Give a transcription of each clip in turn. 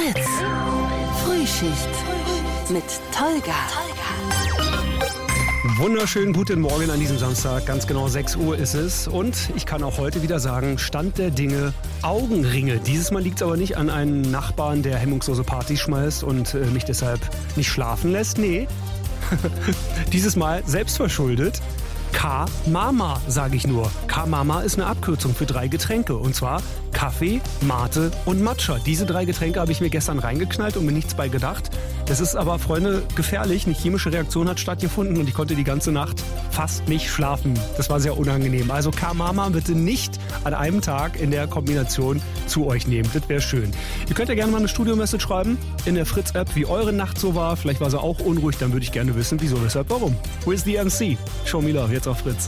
Fritz. Frühschicht mit Tolga. Wunderschönen guten Morgen an diesem Samstag. Ganz genau 6 Uhr ist es. Und ich kann auch heute wieder sagen, Stand der Dinge, Augenringe. Dieses Mal liegt es aber nicht an einem Nachbarn, der hemmungslose Partys schmeißt und mich deshalb nicht schlafen lässt. Nee, dieses Mal selbstverschuldet. K-Mama, sage ich nur. K-Mama ist eine Abkürzung für 3 Getränke. Und zwar Kaffee, Mate und Matcha. Diese 3 Getränke habe ich mir gestern reingeknallt und mir nichts bei gedacht. Das ist aber, Freunde, gefährlich. Eine chemische Reaktion hat stattgefunden und ich konnte die ganze Nacht fast nicht schlafen. Das war sehr unangenehm. Also K-Mama bitte nicht an einem Tag in der Kombination zu euch nehmen. Das wäre schön. Ihr könnt ja gerne mal eine Studio-Message schreiben in der Fritz-App, wie eure Nacht so war. Vielleicht war sie auch unruhig, dann würde ich gerne wissen, wieso, weshalb, warum. With the MC. Show me love, jetzt auf Fritz.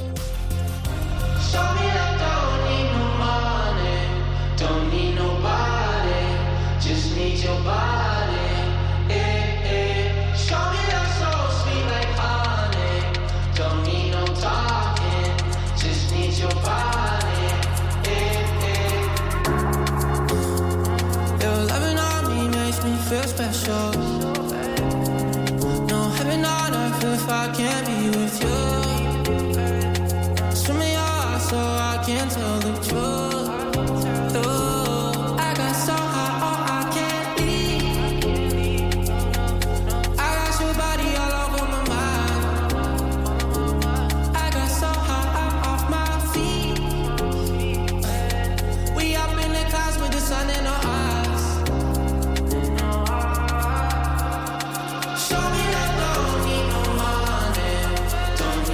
Feel special. No heaven on earth if I can't be with you. Swim me out so I can tell the truth. Ooh, I got so high, oh I can't leave. I got your body all over my mind. I got so high, I'm off my feet. We up in the clouds with the sun in our eyes. Show me that don't need no money, don't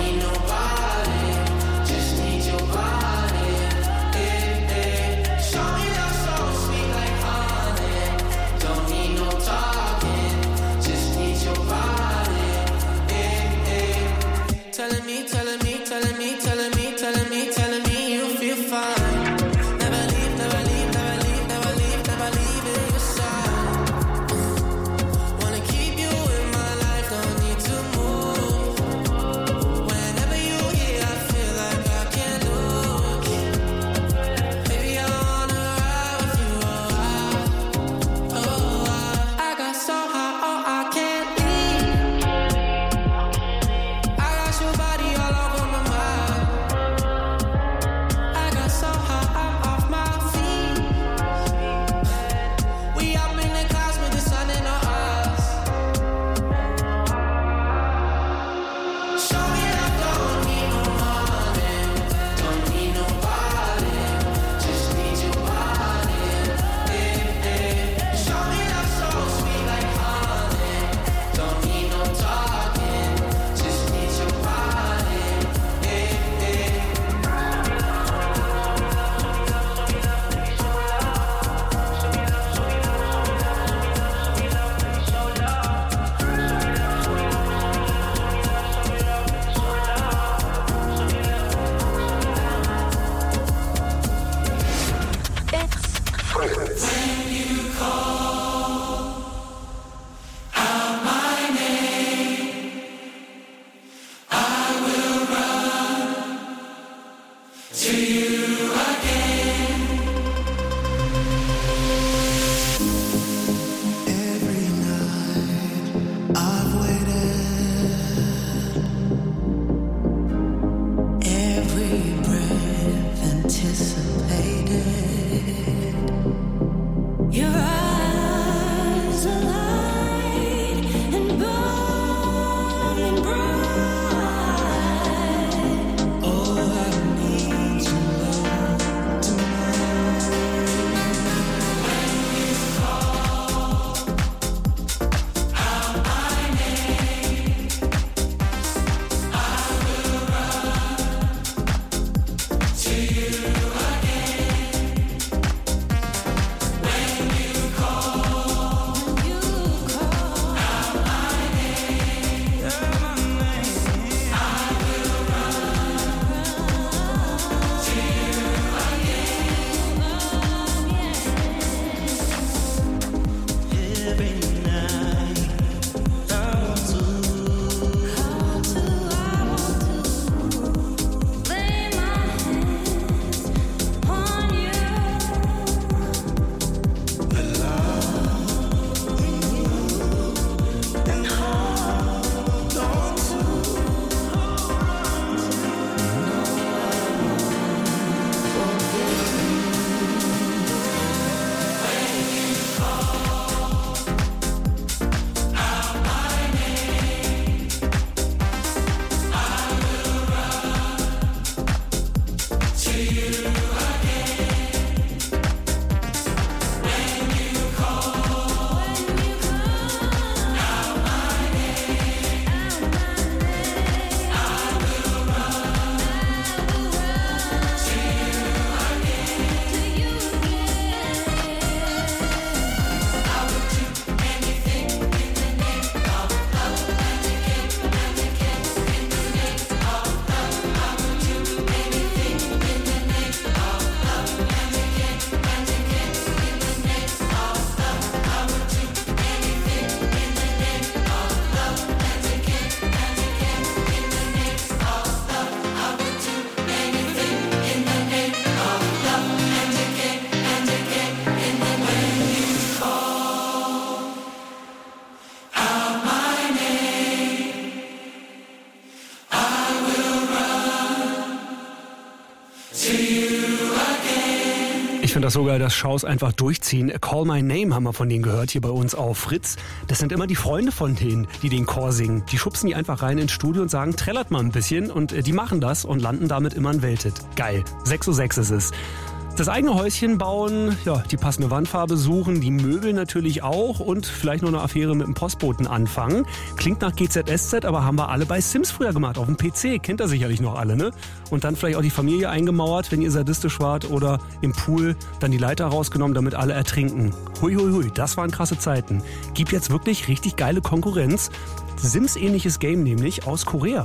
finde das so geil, dass Shows einfach durchziehen. Call My Name haben wir von denen gehört, hier bei uns auf Fritz. Das sind immer die Freunde von denen, die den Chor singen. Die schubsen die einfach rein ins Studio und sagen, trällert mal ein bisschen. Und die machen das und landen damit immer ein Welthit. Geil. 6:06 Uhr ist es. Das eigene Häuschen bauen, ja, die passende Wandfarbe suchen, die Möbel natürlich auch und vielleicht noch eine Affäre mit dem Postboten anfangen. Klingt nach GZSZ, aber haben wir alle bei Sims früher gemacht, auf dem PC. Kennt ihr sicherlich noch alle, ne? Und dann vielleicht auch die Familie eingemauert, wenn ihr sadistisch wart, oder im Pool dann die Leiter rausgenommen, damit alle ertrinken. Hui, hui, hui, das waren krasse Zeiten. Gibt jetzt wirklich richtig geile Konkurrenz. Sims-ähnliches Game nämlich aus Korea.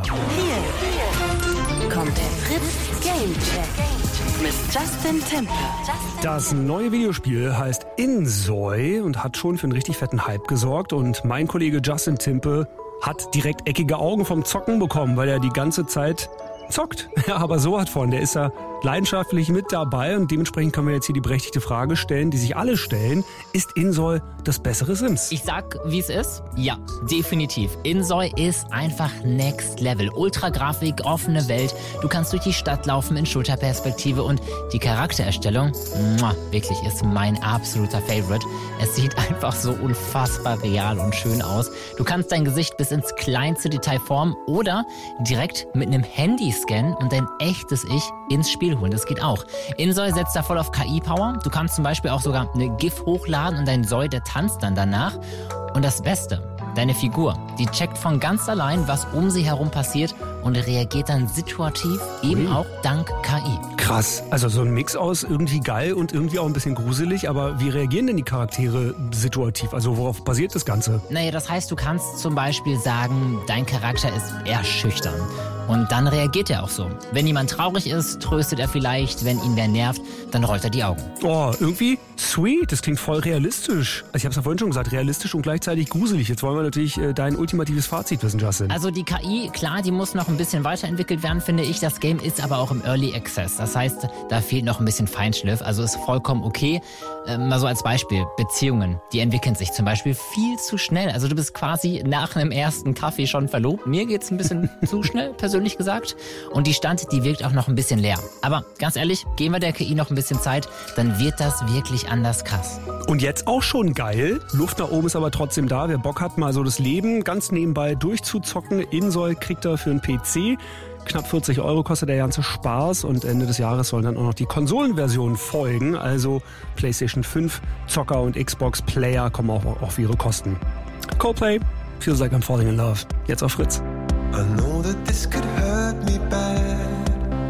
Hier kommt der Fritz Game Check mit Justin Timpe. Das neue Videospiel heißt Insoy und hat schon für einen richtig fetten Hype gesorgt. Und mein Kollege Justin Timpe hat direkt eckige Augen vom Zocken bekommen, weil er die ganze Zeit zockt. Ja, aber so was von. Der ist ja leidenschaftlich mit dabei und dementsprechend können wir jetzt hier die berechtigte Frage stellen, die sich alle stellen. Ist Insoy das bessere Sims? Ich sag, wie es ist. Ja, definitiv. Insoy ist einfach Next Level. Ultragrafik, offene Welt. Du kannst durch die Stadt laufen in Schulterperspektive und die Charaktererstellung, wirklich ist mein absoluter Favorite. Es sieht einfach so unfassbar real und schön aus. Du kannst dein Gesicht bis ins kleinste Detail formen oder direkt mit einem Handy scannen und dein echtes Ich ins Spiel holen. Das geht auch. Insoy setzt da voll auf KI-Power. Du kannst zum Beispiel auch sogar eine GIF hochladen und dein Soy, der tanzt dann danach. Und das Beste, deine Figur, die checkt von ganz allein, was um sie herum passiert und reagiert dann situativ, eben auch dank KI. Krass. Also so ein Mix aus irgendwie geil und irgendwie auch ein bisschen gruselig. Aber wie reagieren denn die Charaktere situativ? Also worauf basiert das Ganze? Naja, das heißt, du kannst zum Beispiel sagen, dein Charakter ist eher schüchtern. Und dann reagiert er auch so. Wenn jemand traurig ist, tröstet er vielleicht. Wenn ihn wer nervt, dann rollt er die Augen. Oh, irgendwie sweet. Das klingt voll realistisch. Also ich habe es ja vorhin schon gesagt, realistisch und gleichzeitig gruselig. Jetzt wollen wir natürlich dein ultimatives Fazit wissen, Justin. Also die KI, klar, die muss noch ein bisschen weiterentwickelt werden, finde ich. Das Game ist aber auch im Early Access. Das heißt, da fehlt noch ein bisschen Feinschliff. Also ist vollkommen okay. Mal so als Beispiel, Beziehungen, die entwickeln sich zum Beispiel viel zu schnell. Also du bist quasi nach einem ersten Kaffee schon verlobt. Mir geht's ein bisschen zu schnell, persönlich gesagt. Und die Stadt, die wirkt auch noch ein bisschen leer. Aber ganz ehrlich, geben wir der KI noch ein bisschen Zeit, dann wird das wirklich anders krass. Und jetzt auch schon geil. Luft nach oben ist aber trotzdem da. Wer Bock hat, mal so das Leben ganz nebenbei durchzuzocken. Insoy kriegt er für einen PC. Knapp 40 € kostet der ganze Spaß und Ende des Jahres sollen dann auch noch die Konsolenversionen folgen. Also PlayStation 5 Zocker und Xbox Player kommen auch auf ihre Kosten. Coldplay, Feels Like I'm Falling in Love. Jetzt auf Fritz. I know that this could hurt me bad.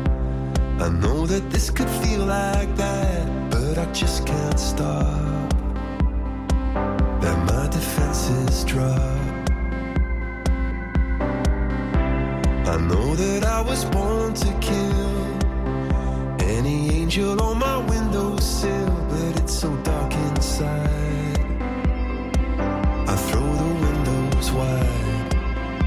I know that this could feel like that, but I just can't stop. That my defenses drop. I know that I was born to kill any angel on my windowsill, but it's so dark inside. I throw the windows wide.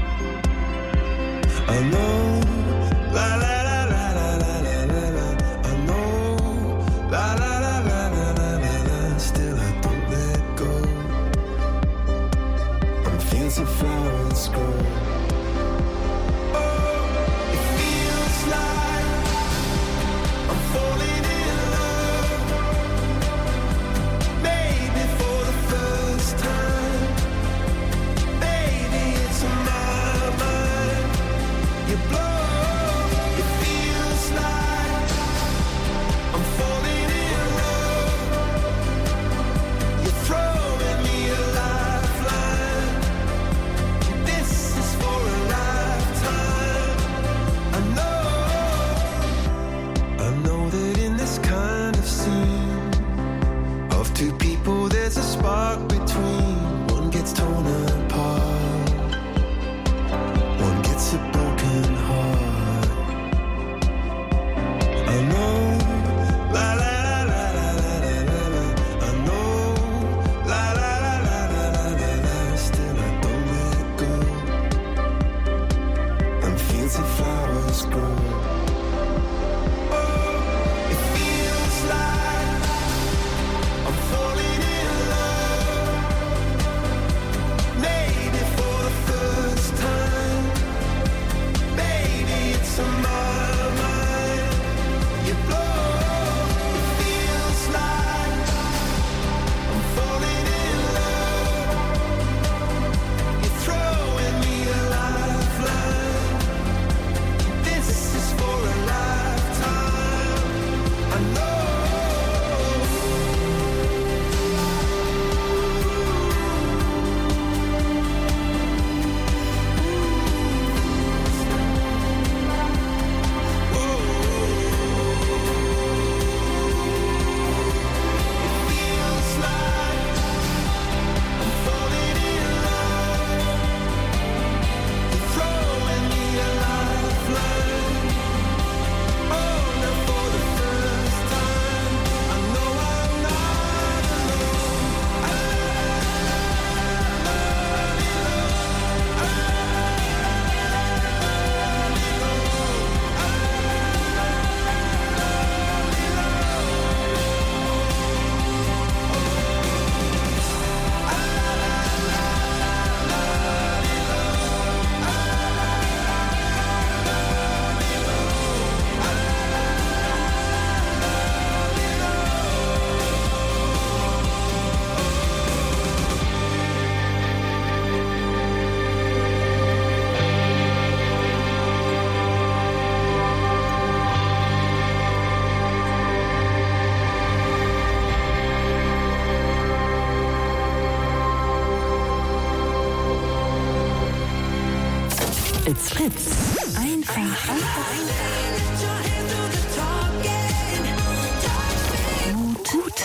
I know, la la la la la la la la la. I know, la la la la la la la la. Still I don't let go. I'm fields of flowers grow. It's Fritz. Einfach gut.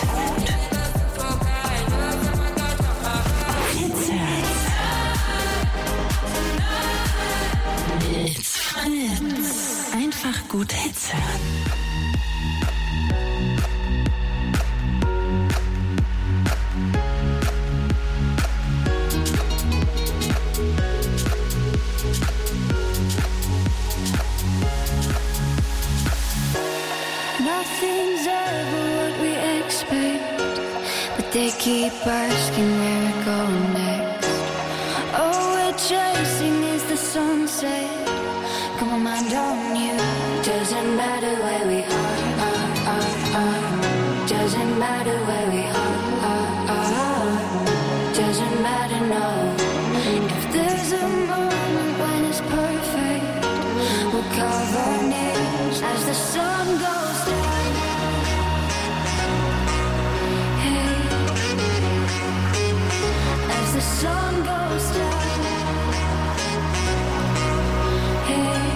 It's Fritz. Einfach gut Hits hören. Nothing's ever what we expect, but they keep asking where we're going next. All we're chasing is the sunset. Come on, mind on you. Doesn't matter where we are. Doesn't matter where we are. Doesn't matter, no. If there's a moment when it's perfect, we'll carve our names as the sun goes down. Hey, as the sun goes down. Hey,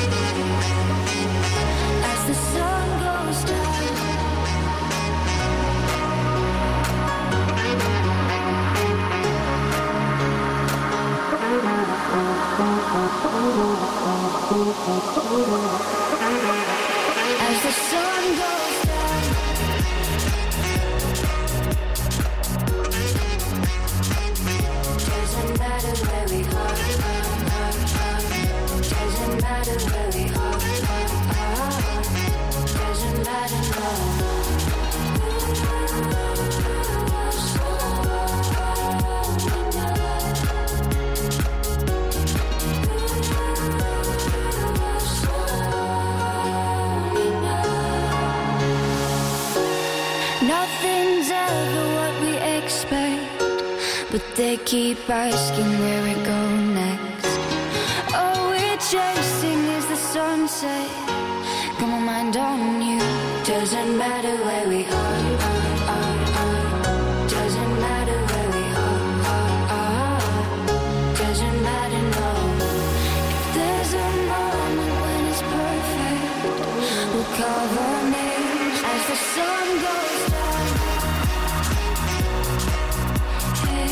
as the sun goes down. As the sun goes down. Doesn't matter where we are. Doesn't matter where we are. Doesn't matter, no. Nothing's ever what we expect, but they keep asking where we go next. All we're chasing is the sunset. Come on, mind on you. Doesn't matter where we are. Doesn't matter where we are. Doesn't matter, no. If there's a moment when it's perfect, we'll carve our names as the sun goes down. Hey,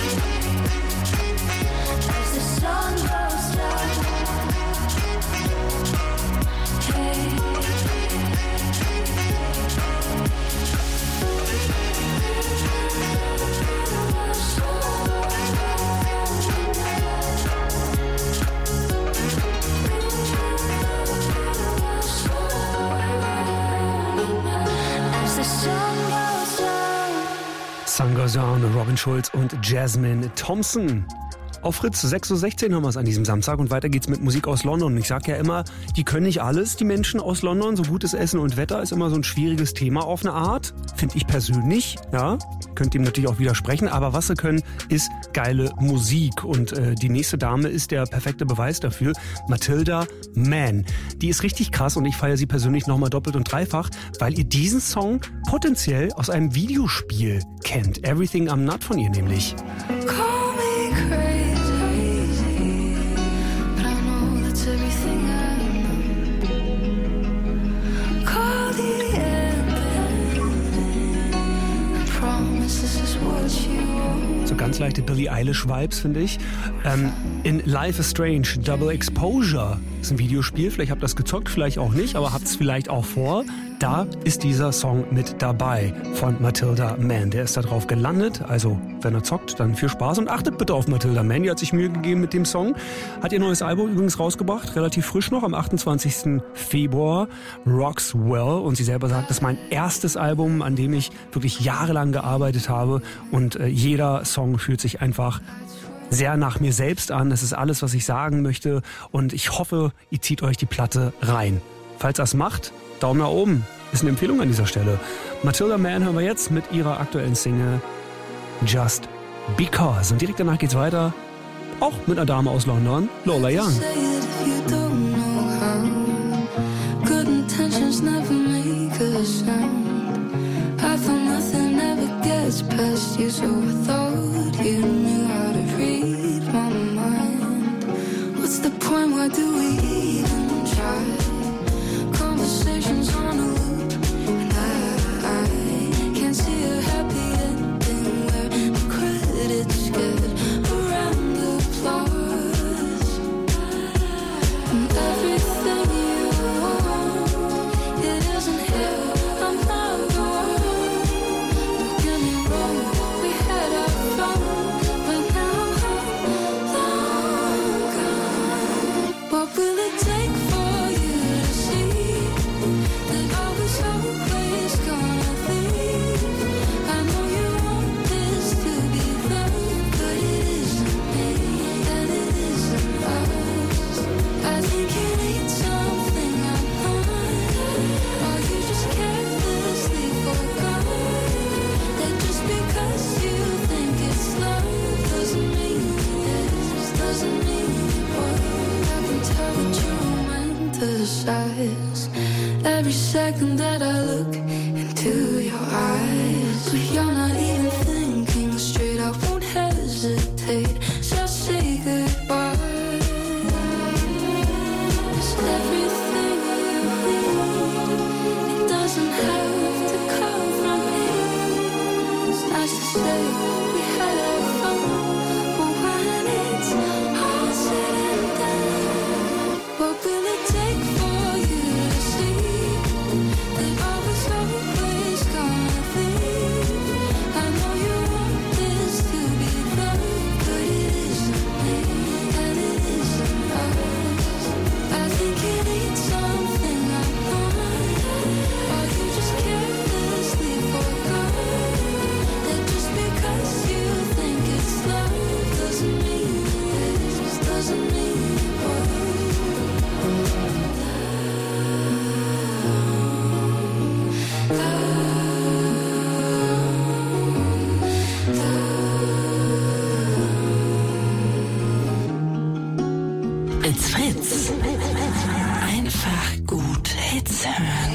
as the sun goes down. Hey, as the sun goes down. Sun Goes Down, Robin Schulz und Jasmine Thompson. Auf Fritz, 6.16 Uhr haben wir es an diesem Samstag und weiter geht's mit Musik aus London. Und ich sag ja immer, die können nicht alles, die Menschen aus London. So gutes Essen und Wetter ist immer so ein schwieriges Thema auf eine Art, finde ich persönlich. Ja, könnt ihm natürlich auch widersprechen, aber was sie können, ist geile Musik. Und die nächste Dame ist der perfekte Beweis dafür, Matilda Mann. Die ist richtig krass und ich feiere sie persönlich nochmal doppelt und dreifach, weil ihr diesen Song potenziell aus einem Videospiel kennt. Everything I'm Not von ihr nämlich. Call me crazy, but I know that's everything I know. Call the end, I promise this is what you want. So ganz leichte Billie Eilish-Vibes, finde ich. In Life is Strange, Double Exposure ist ein Videospiel. Vielleicht habt ihr das gezockt, vielleicht auch nicht, aber habt es vielleicht auch vor. Da ist dieser Song mit dabei von Matilda Mann. Der ist da drauf gelandet. Also, wenn ihr zockt, dann viel Spaß und achtet bitte auf Matilda Mann. Die hat sich Mühe gegeben mit dem Song. Hat ihr neues Album übrigens rausgebracht, relativ frisch noch, am 28. Februar. Rocks Well. Und sie selber sagt, das ist mein erstes Album, an dem ich wirklich jahrelang gearbeitet habe. Und jeder Song fühlt sich einfach sehr nach mir selbst an. Das ist alles, was ich sagen möchte. Und ich hoffe, ihr zieht euch die Platte rein. Falls ihr es macht, Daumen nach oben. Ist eine Empfehlung an dieser Stelle. Matilda Mann hören wir jetzt mit ihrer aktuellen Single Just Because. Und direkt danach geht's weiter, auch mit einer Dame aus London, Lola Young. Say it if you don't know how. Good intentions never make a sound. I thought nothing ever gets past you, so I thought you knew how to read my mind. What's the point? point, why do we even try? Conversations on a loop, and I can't see a happy ending where the credits get around the applause. And everything you want, it isn't here. I'm not the one. Don't get me wrong, we had our fun, but now I'm long gone. What will it take for you to see that I was always gonna leave? I know you want this to be love, but it isn't me, and it isn't us. I think you need something I'm not, or you just carelessly forgot that just because you think it's love doesn't mean it is, doesn't mean it was. I can tell that you romanticize every second that I look into your eyes, but you're not even thinking straight. I won't hesitate, just say goodbye. 'Cause everything you need, it doesn't have to come from me. It's nice to say we had our fun, but when it's all said and done, what will it take for you to see that I was always gonna leave? I know you want this to be love, but it isn't me, and it isn't us. I think you need something I'm not, or you just carelessly forgot that just because you think it's love doesn't mean it is, doesn't mean it was. It's Fritz. Einfach gut Hits hören.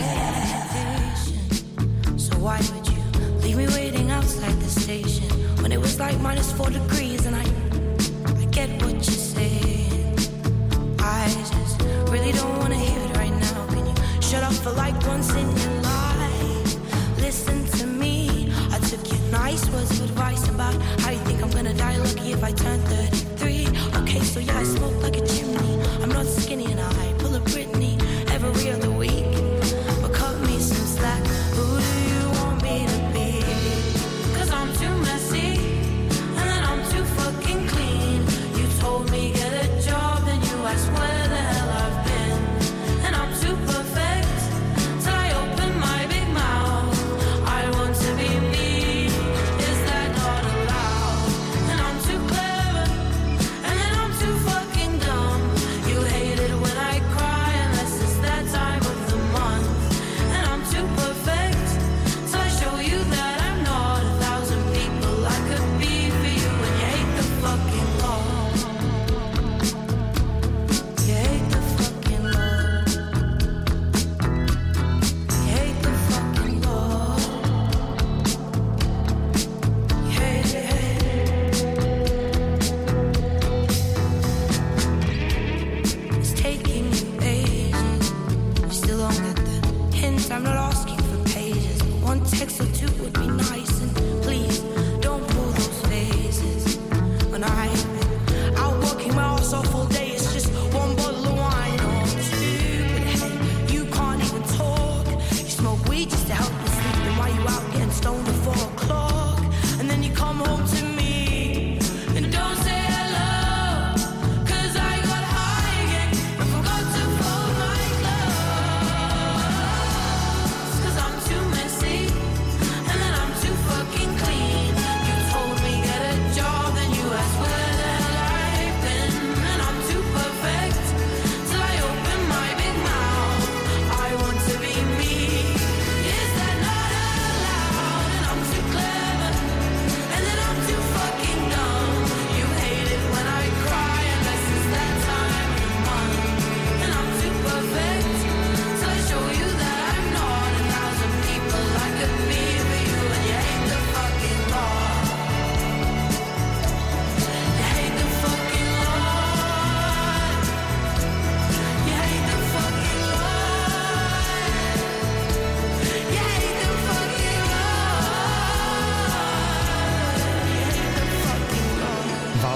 So why would you leave me waiting outside the station when it was like -4 degrees? And I get what you're saying. I just really don't want to hear it right now. Can you shut up for like once in your life? Listen to me. I took your nice words of advice about how you think I'm gonna die lucky if I turn 33. Okay, so yeah, I smoke like a chimney. I'm not skinny and I pull a Britney every other week. But cut me some slack. Who do you want me to be? 'Cause I'm too messy and then I'm too fucking clean. You told me get a job and you asked where the hell I've been. And I'm too perfect till I open my big mouth. I want to be me. Is that not allowed? And I'm too clever and then I'm too fucking dumb. You hate it when I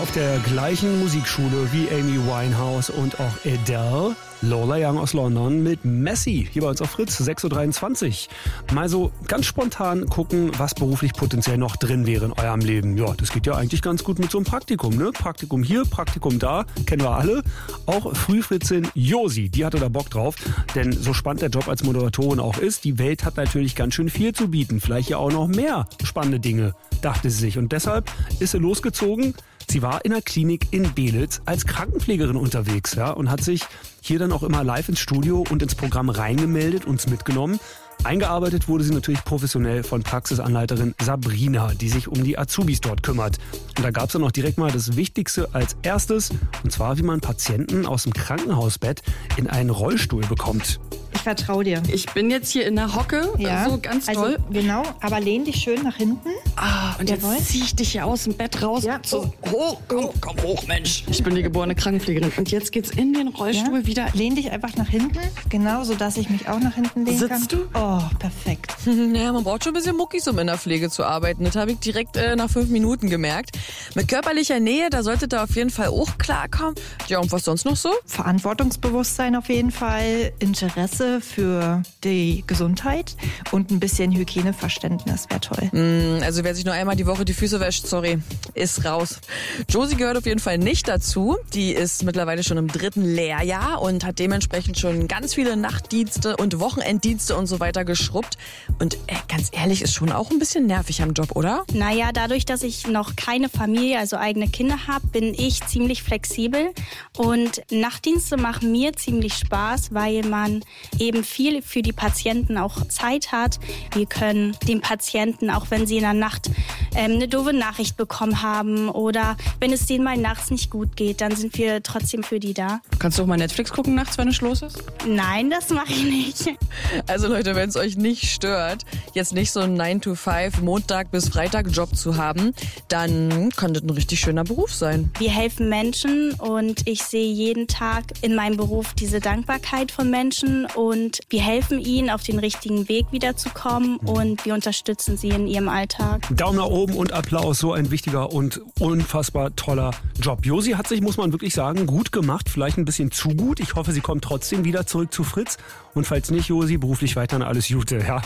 auf der gleichen Musikschule wie Amy Winehouse und auch Adele. Lola Young aus London mit Messi, hier bei uns auf Fritz, 6.23 Uhr. Mal so ganz spontan gucken, was beruflich potenziell noch drin wäre in eurem Leben. Ja, das geht ja eigentlich ganz gut mit so einem Praktikum, ne? Praktikum hier, Praktikum da, kennen wir alle. Auch Frühfritzin Josi, die hatte da Bock drauf. Denn so spannend der Job als Moderatorin auch ist, die Welt hat natürlich ganz schön viel zu bieten. Vielleicht ja auch noch mehr spannende Dinge, dachte sie sich. Und deshalb ist sie losgezogen. Sie war in einer Klinik in Belitz als Krankenpflegerin unterwegs, ja, und hat sich hier dann auch immer live ins Studio und ins Programm reingemeldet, uns mitgenommen. Eingearbeitet wurde sie natürlich professionell von Praxisanleiterin Sabrina, die sich um die Azubis dort kümmert. Und da gab es dann auch direkt mal das Wichtigste als erstes, und zwar wie man Patienten aus dem Krankenhausbett in einen Rollstuhl bekommt. Ich vertraue dir. Ich bin jetzt hier in der Hocke, so ganz toll. Also, genau, aber lehn dich schön nach hinten. Und Jawohl. jetzt zieh ich dich hier aus dem Bett raus. Ja. So, hoch, komm hoch, Mensch. Ich bin die geborene Krankenpflegerin. Und jetzt geht's in den Rollstuhl wieder. Lehn dich einfach nach hinten, genau, sodass ich mich auch nach hinten lehnen kann. Sitzt du? Oh, perfekt. Naja, man braucht schon ein bisschen Muckis, um in der Pflege zu arbeiten. Das habe ich direkt nach 5 Minuten gemerkt. Mit körperlicher Nähe, da solltet ihr auf jeden Fall auch klarkommen. Ja, und was sonst noch so? Verantwortungsbewusstsein auf jeden Fall, Interesse für die Gesundheit und ein bisschen Hygieneverständnis wäre toll. Also wer sich nur einmal die Woche die Füße wäscht, sorry, ist raus. Josie gehört auf jeden Fall nicht dazu. Die ist mittlerweile schon im 3. Lehrjahr und hat dementsprechend schon ganz viele Nachtdienste und Wochenenddienste und so weiter geschrubbt. Und ganz ehrlich, ist schon auch ein bisschen nervig am Job, oder? Naja, dadurch, dass ich noch keine Familie, also eigene Kinder habe, bin ich ziemlich flexibel. Und Nachtdienste machen mir ziemlich Spaß, weil man eben viel für die Patienten auch Zeit hat. Wir können den Patienten, auch wenn sie in der Nacht eine doofe Nachricht bekommen haben oder wenn es denen mal nachts nicht gut geht, dann sind wir trotzdem für die da. Kannst du auch mal Netflix gucken nachts, wenn es los ist? Nein, das mache ich nicht. Also Leute, wenn es euch nicht stört, jetzt nicht so einen 9-to-5 Montag bis Freitag Job zu haben, dann kann das ein richtig schöner Beruf sein. Wir helfen Menschen und ich sehe jeden Tag in meinem Beruf diese Dankbarkeit von Menschen und wir helfen ihnen, auf den richtigen Weg wiederzukommen und wir unterstützen sie in ihrem Alltag. Daumen nach oben und Applaus, so ein wichtiger und unfassbar toller Job. Josi hat sich, muss man wirklich sagen, gut gemacht, vielleicht ein bisschen zu gut. Ich hoffe, sie kommt trotzdem wieder zurück zu Fritz. Und falls nicht, Josi, beruflich weiterhin alles Gute. Ja.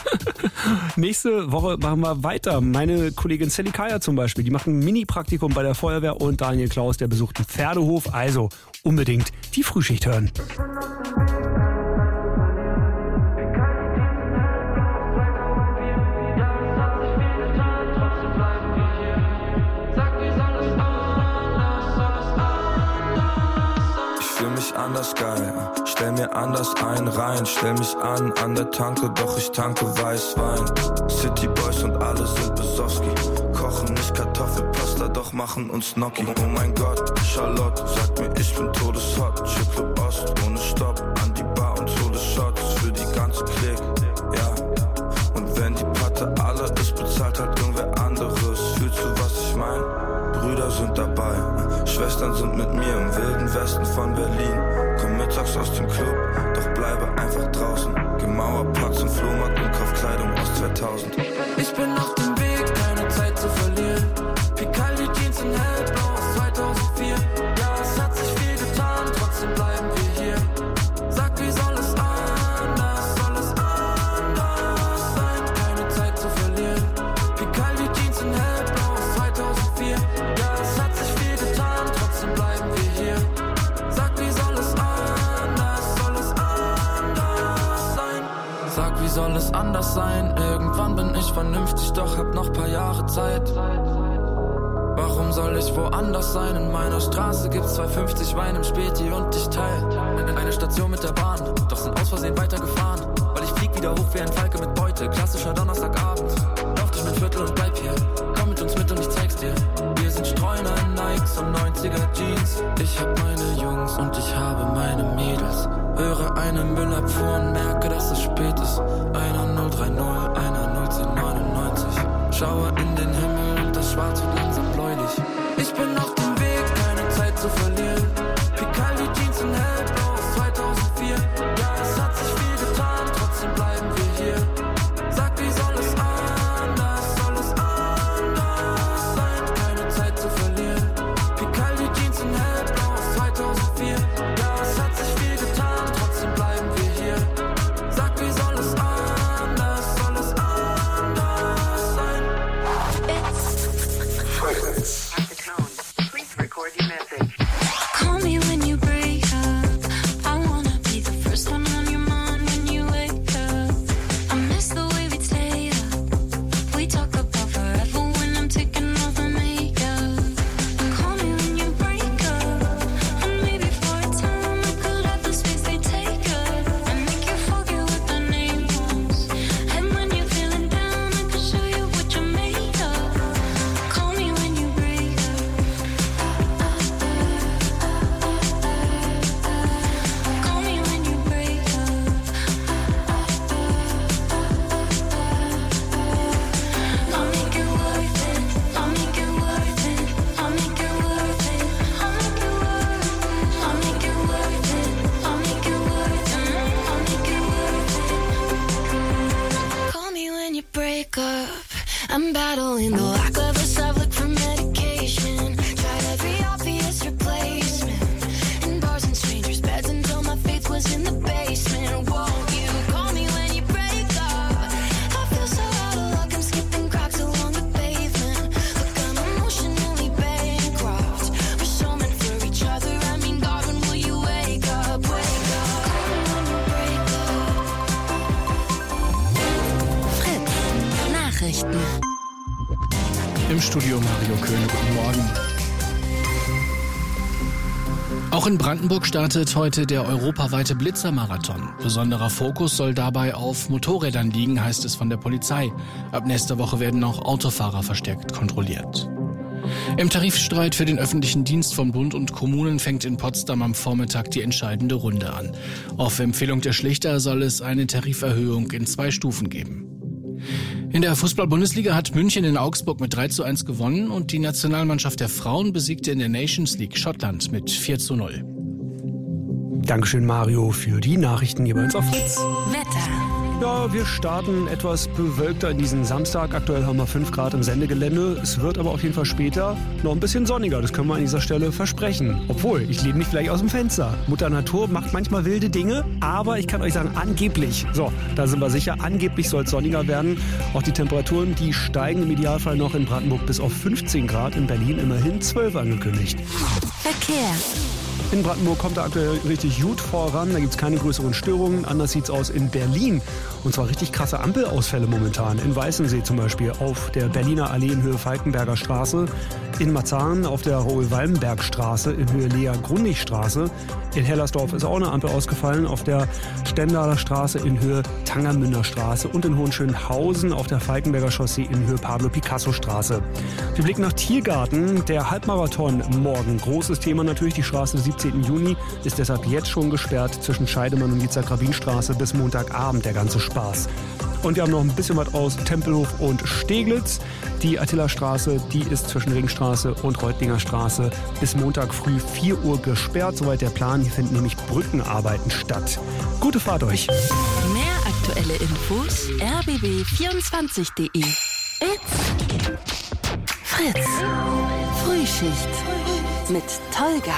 Nächste Woche machen wir weiter. Meine Kollegin Sally Kaya zum Beispiel, die macht ein Mini-Praktikum bei der Feuerwehr und Daniel Klaus, der besucht einen Pferdehof. Also unbedingt die Frühschicht hören. Anders geil, stell mir anders ein rein, stell mich an der Tanke, doch ich tanke Weißwein. City Boys und alle sind Besowski, kochen nicht Kartoffelpasta, doch machen uns Gnocchi. Oh mein Gott, Charlotte sagt mir, ich bin todeshot, Chipclub Ost ohne Stopp, an die Bar und hole Shots für die ganze Klick, ja. Und wenn die Patte alle ist, bezahlt halt irgendwer anderes. Fühlst du, was ich mein? Brüder sind dabei, Schwestern sind mit mir im wilden Westen von Berlin. Komm mittags aus dem Club, doch bleibe einfach draußen. Geh Mauerplatz und Flohmarkt und kauf Kleidung aus 2000. Ich bin auf dem Weg, keine Zeit zu verlieren. Picaldi Jeans in hellblau aus 2004. Ja, es hat sich viel getan, trotzdem bleiben wir hier. Sag, wie soll es anders sein? Keine Zeit zu verlieren. Picaldi Jeans in hellblau aus 2004. Ja, es hat sich viel getan, trotzdem bleiben wir hier. Sag, wie soll es Sag, wie soll es anders sein? Irgendwann bin ich vernünftig, doch hab noch paar Jahre Zeit. Warum soll ich woanders sein? In meiner Straße gibt's 2,50 Wein im Späti und ich teil eine Station mit der Bahn, doch sind aus Versehen weitergefahren. Weil ich flieg wieder hoch wie ein Falke mit Beute, klassischer Donnerstagabend. Lauf durch mein Viertel und bleib hier, komm mit uns mit und ich zeig's dir. Wir sind Streuner in Nikes und 90er Jeans. Ich hab meine Jungs und ich habe meine Mädels. Höre eine Müllabfuhr und merke, dass es spät ist. Einer 030, einer 01099. Schaue in den Himmel und das Schwarz wird langsam bläulich. Ich bin auf dem Weg, keine Zeit zu verlieren. Picaldi Jeans in hellblau aus 2004. Ja, es hat sich viel getan, trotzdem bleiben wir hier. Sag, wie soll es anders sein? Keine Zeit zu verlieren. Picaldi Studio Mario Köhn. Guten Morgen. Auch in Brandenburg startet heute der europaweite Blitzermarathon. Besonderer Fokus soll dabei auf Motorrädern liegen, heißt es von der Polizei. Ab nächster Woche werden auch Autofahrer verstärkt kontrolliert. Im Tarifstreit für den öffentlichen Dienst von Bund und Kommunen fängt in Potsdam am Vormittag die entscheidende Runde an. Auf Empfehlung der Schlichter soll es eine Tariferhöhung in 2 Stufen geben. In der Fußball-Bundesliga hat München in Augsburg mit 3:1 gewonnen und die Nationalmannschaft der Frauen besiegte in der Nations League Schottland mit 4:0. Dankeschön, Mario, für die Nachrichten hier bei uns auf Fritz. Wetter. Ja, wir starten etwas bewölkter in diesen Samstag. Aktuell haben wir 5 Grad im Sendegelände. Es wird aber auf jeden Fall später noch ein bisschen sonniger. Das können wir an dieser Stelle versprechen. Obwohl, ich lehne mich vielleicht aus dem Fenster. Mutter Natur macht manchmal wilde Dinge, aber ich kann euch sagen, angeblich, so, da sind wir sicher, angeblich soll es sonniger werden. Auch die Temperaturen, die steigen im Idealfall noch in Brandenburg bis auf 15 Grad. In Berlin immerhin 12 angekündigt. Verkehr. In Brandenburg kommt er aktuell richtig gut voran, da gibt es keine größeren Störungen. Anders sieht es aus in Berlin. Und zwar richtig krasse Ampelausfälle momentan. In Weißensee zum Beispiel, auf der Berliner Allee in Höhe Falkenberger Straße. In Marzahn auf der Rohe-Wallenberg-Straße in Höhe Lea-Grundig-Straße. In Hellersdorf ist auch eine Ampel ausgefallen, auf der Stendaler Straße in Höhe Tangermünder Straße. Und in Hohenschönhausen auf der Falkenberger Chaussee in Höhe Pablo-Picasso-Straße. Wir blicken nach Tiergarten, der Halbmarathon morgen. Großes Thema natürlich, die Straße 17. Juni ist deshalb jetzt schon gesperrt zwischen Scheidemann und Yitzhak-Rabin-Straße bis Montagabend, der ganze Spaß. Und wir haben noch ein bisschen was aus Tempelhof und Steglitz. Die Attila-Straße, die ist zwischen Ringstraße und Reutlinger Straße bis Montag früh 4 Uhr gesperrt. Soweit der Plan. Hier finden nämlich Brückenarbeiten statt. Gute Fahrt euch. Mehr aktuelle Infos rbb24.de. It's Fritz. Frühschicht mit Tolga.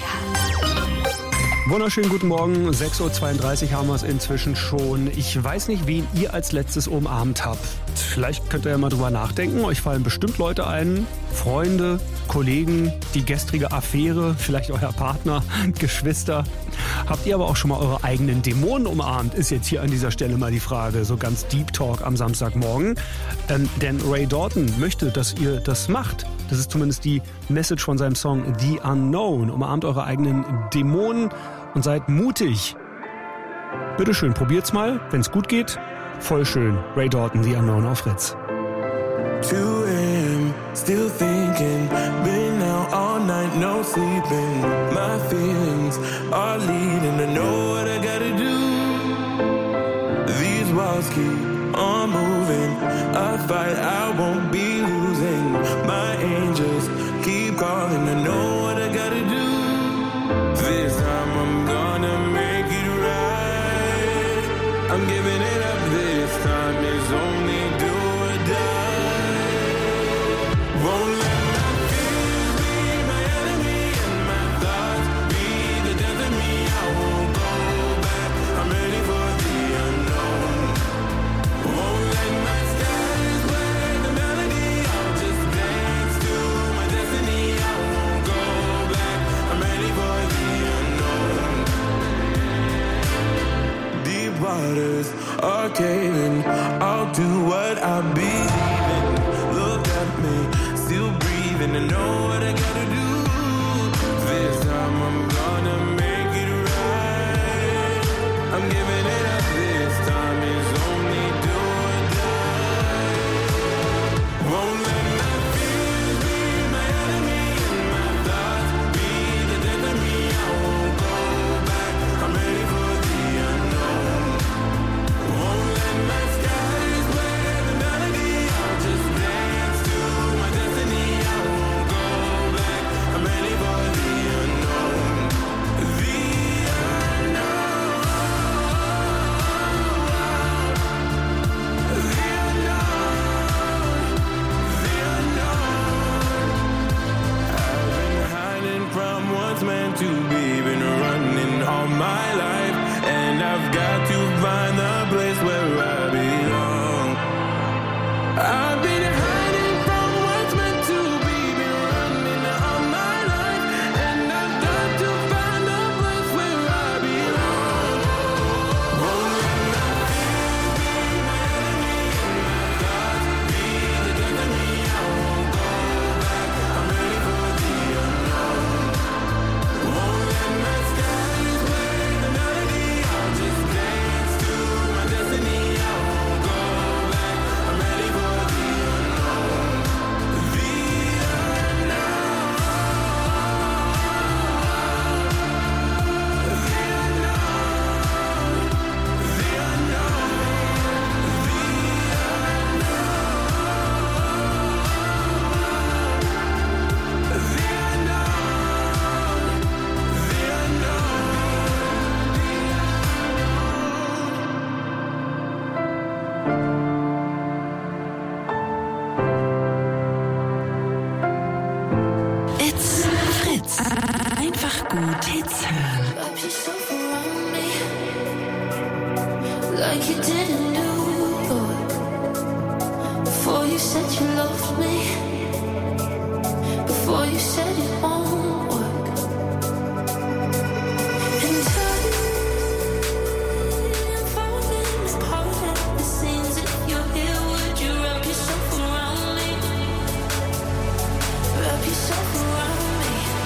Wunderschönen guten Morgen, 6:32 Uhr haben wir es inzwischen schon. Ich weiß nicht, wen ihr als letztes umarmt habt. Vielleicht könnt ihr ja mal drüber nachdenken. Euch fallen bestimmt Leute ein, Freunde, Kollegen, die gestrige Affäre, vielleicht euer Partner, Geschwister. Habt ihr aber auch schon mal eure eigenen Dämonen umarmt? Ist jetzt hier an dieser Stelle mal die Frage. So ganz Deep Talk am Samstagmorgen. Denn Ray Dalton möchte, dass ihr das macht. Das ist zumindest die Message von seinem Song The Unknown. Umarmt eure eigenen Dämonen und seid mutig. Bitteschön, probiert's mal. Wenn's gut geht, voll schön. Ray Dalton, The Unknown auf Fritz. 2 a.m. still thinking, been out all night, no sleeping. My feelings are leading to know what I gotta do. These walls keep on moving. I fight, I won't be losing. My angels keep calling, I know what I gotta do. This time I'm gonna make it right. I'm giving it up this time, it's only do or die. Won't let my fears be my enemy and my thoughts be the death of me. I won't go back, I'm ready for the unknown. Won't let my skies wear the melody. I'll just dance to my destiny. I won't go back, I'm ready for the unknown. Deep waters are caving, I'll do what I believe in. Look at me, still breathing, I know what I gotta do. This time I'm gonna make it right. I'm giving it up this time, it's only do or die. Won't let my fears be my enemy and my thoughts be the death of me. I won't go back, I'm ready for the unknown. Won't let my skies wear the melody. I'll just dance to my destiny. I won't go back, Einfach gut Hits hören. Like you didn't know before you said you loved me, before you said it won't work. And I'm falling apart at the seams. If you're here, would you wrap yourself around me? Wrap yourself around me.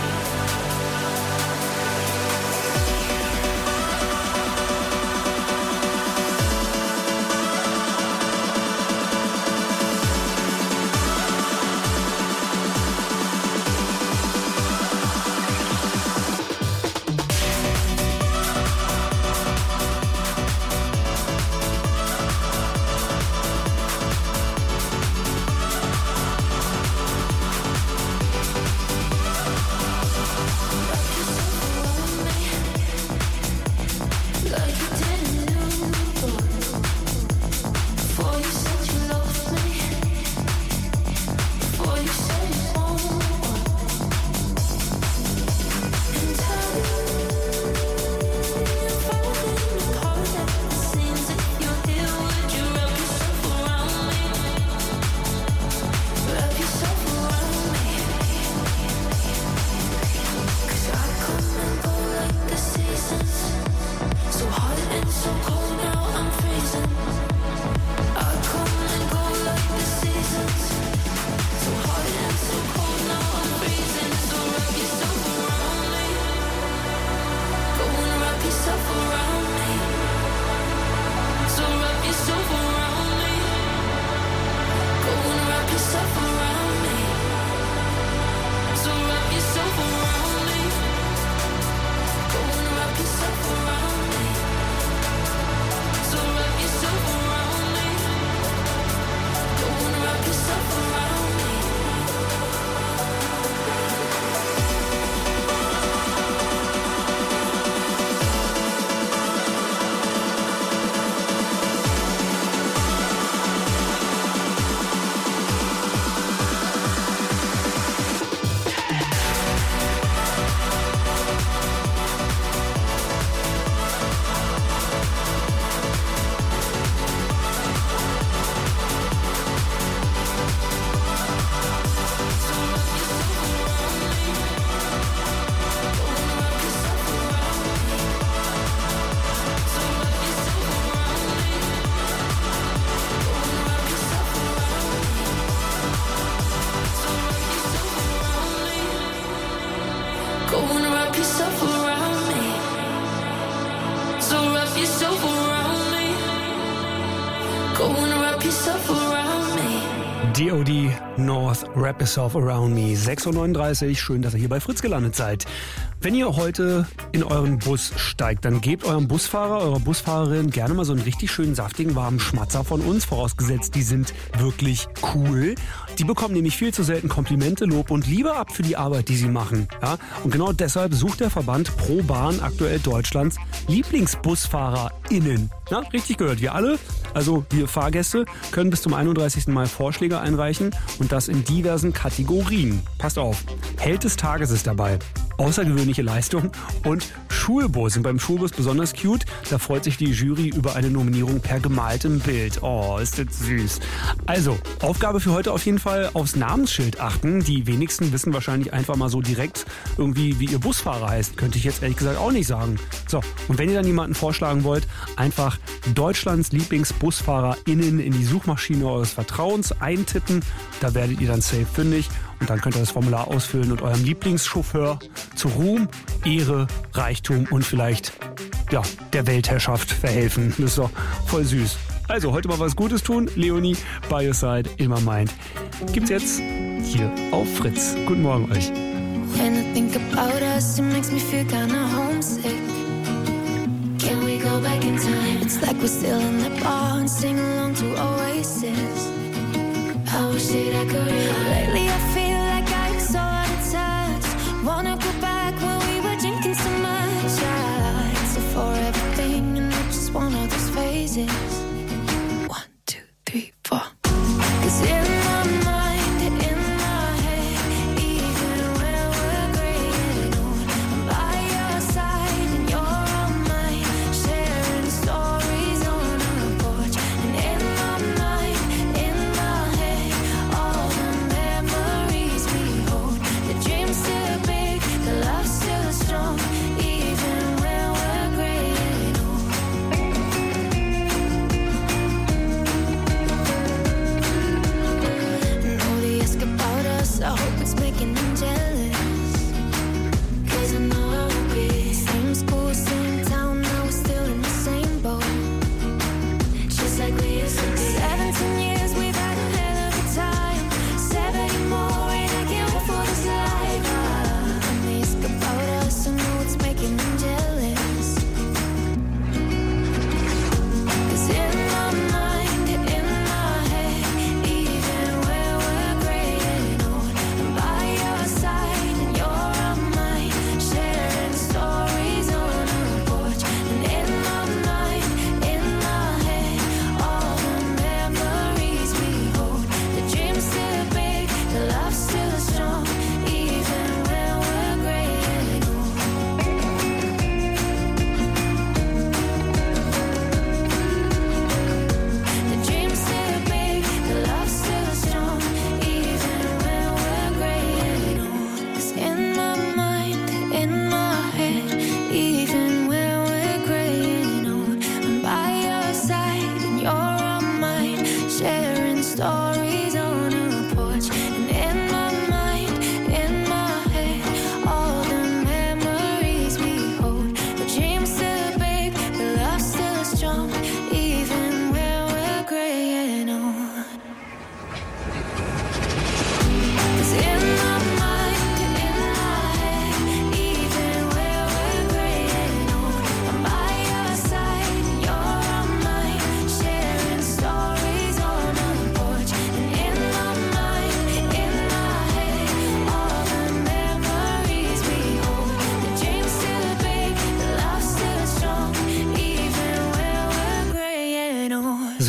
D.O.D. North, Wrap Yourself Around Me. 6.39 Uhr, schön, dass ihr hier bei Fritz gelandet seid. Wenn ihr heute in euren Bus steigt, dann gebt eurem Busfahrer, eurer Busfahrerin gerne mal so einen richtig schönen, saftigen, warmen Schmatzer von uns, vorausgesetzt, die sind wirklich cool. Die bekommen nämlich viel zu selten Komplimente, Lob und Liebe ab für die Arbeit, die sie machen. Ja? Und genau deshalb sucht der Verband Pro Bahn aktuell Deutschlands LieblingsbusfahrerInnen. Ja, richtig gehört, wir alle, also wir Fahrgäste, können bis zum 31. Mai Vorschläge einreichen und das in diversen Kategorien. Passt auf, Held des Tages ist dabei. Außergewöhnliche Leistung und Schulbus sind beim Schulbus besonders cute. Da freut sich die Jury über eine Nominierung per gemaltem Bild. Oh, ist das süß. Also, Aufgabe für heute auf jeden Fall aufs Namensschild achten. Die wenigsten wissen wahrscheinlich einfach mal so direkt irgendwie, wie ihr Busfahrer heißt. Könnte ich jetzt ehrlich gesagt auch nicht sagen. So, und wenn ihr dann jemanden vorschlagen wollt, einfach Deutschlands LieblingsbusfahrerInnen in die Suchmaschine eures Vertrauens eintippen. Da werdet ihr dann safe fündig. Und dann könnt ihr das Formular ausfüllen und eurem Lieblingschauffeur zu Ruhm, Ehre, Reichtum und vielleicht ja, der Weltherrschaft verhelfen. Das ist doch voll süß. Also heute mal was Gutes tun. Leonie, by your side, in my mind. Gibt's jetzt hier auf Fritz. Guten Morgen euch. When I think about us, it makes me feel kinda homesick. Can we go back in time? It's like we're still in the bar and sing along to Oasis. I wish that I could. Lately I feel like I'm so out of touch. Wanna go back when we were drinking so much. I answer for everything and I just want all those phases. 1, 2, 3, 4. 'Cause in my mind, in my head, even when we're grey and old,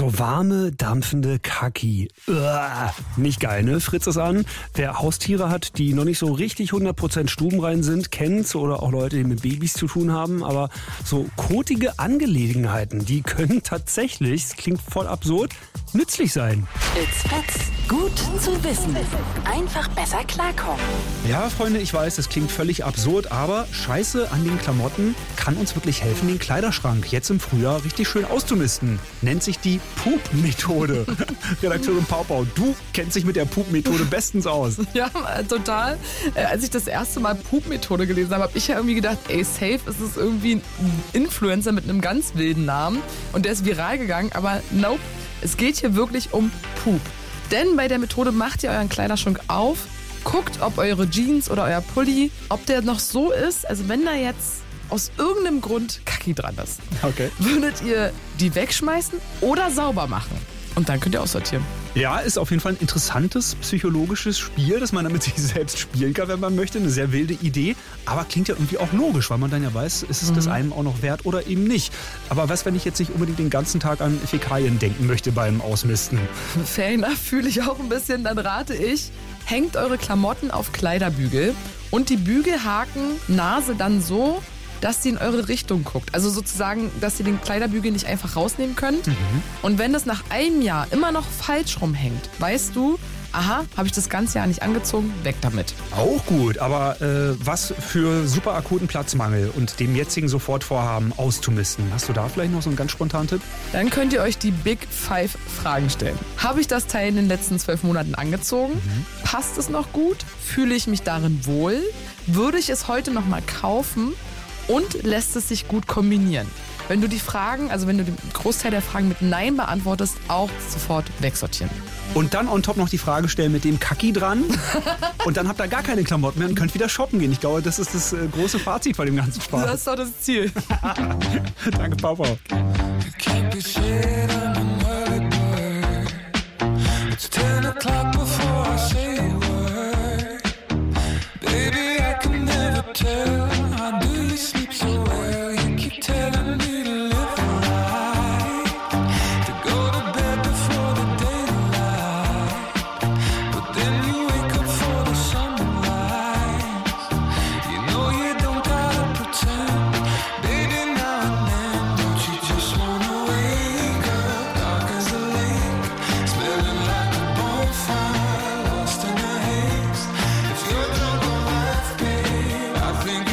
So warme, dampfende Kaki. Uah, nicht geil, ne? Fritz es an. Wer Haustiere hat, die noch nicht so richtig 100% stubenrein sind, kennt's, oder auch Leute, die mit Babys zu tun haben. Aber so kotige Angelegenheiten, die können tatsächlich, es klingt voll absurd, nützlich sein. It's Pets. Gut zu wissen. Einfach besser klarkommen. Ja, Freunde, ich weiß, das klingt völlig absurd, aber Scheiße an den Klamotten kann uns wirklich helfen, den Kleiderschrank jetzt im Frühjahr richtig schön auszumisten. Nennt sich die Pup-Methode. Redakteurin Paupau, du kennst dich mit der Pup-Methode bestens aus. Ja, total. Als ich das erste Mal Pup-Methode gelesen habe, habe ich ja irgendwie gedacht, ey, safe ist es irgendwie ein Influencer mit einem ganz wilden Namen und der ist viral gegangen, aber nope, es geht hier wirklich um Pup. Denn bei der Methode macht ihr euren Kleiderschrank auf, guckt, ob eure Jeans oder euer Pulli, ob der noch so ist, also wenn da jetzt aus irgendeinem Grund Kacki dran ist, okay, würdet ihr die wegschmeißen oder sauber machen? Und dann könnt ihr aussortieren. Ja, ist auf jeden Fall ein interessantes psychologisches Spiel, das man damit sich selbst spielen kann, wenn man möchte. Eine sehr wilde Idee, aber klingt ja irgendwie auch logisch, weil man dann ja weiß, ist es das einem auch noch wert oder eben nicht. Aber was, wenn ich jetzt nicht unbedingt den ganzen Tag an Fäkalien denken möchte beim Ausmisten? Fair enough, fühle ich auch ein bisschen. Dann rate ich, hängt eure Klamotten auf Kleiderbügel und die Bügelhaken Nase dann so, dass sie in eure Richtung guckt. Also sozusagen, dass ihr den Kleiderbügel nicht einfach rausnehmen könnt. Und wenn das nach einem Jahr immer noch falsch rumhängt, weißt du, aha, habe ich das ganze Jahr nicht angezogen, weg damit. Auch gut, aber was für super akuten Platzmangel und dem jetzigen Sofortvorhaben auszumisten? Hast du da vielleicht noch so einen ganz spontanen Tipp? Dann könnt ihr euch die Big 5 Fragen stellen. Habe ich das Teil in den letzten 12 Monaten angezogen? Passt es noch gut? Fühle ich mich darin wohl? Würde ich es heute noch mal kaufen? Und lässt es sich gut kombinieren? Wenn du die Fragen, also wenn du den Großteil der Fragen mit Nein beantwortest, auch sofort wegsortieren. Und dann on top noch die Frage stellen mit dem Kacki dran. Und dann habt ihr gar keine Klamotten mehr und könnt wieder shoppen gehen. Ich glaube, das ist das große Fazit von dem ganzen Spaß. Das ist doch das Ziel. Danke, Papa. I think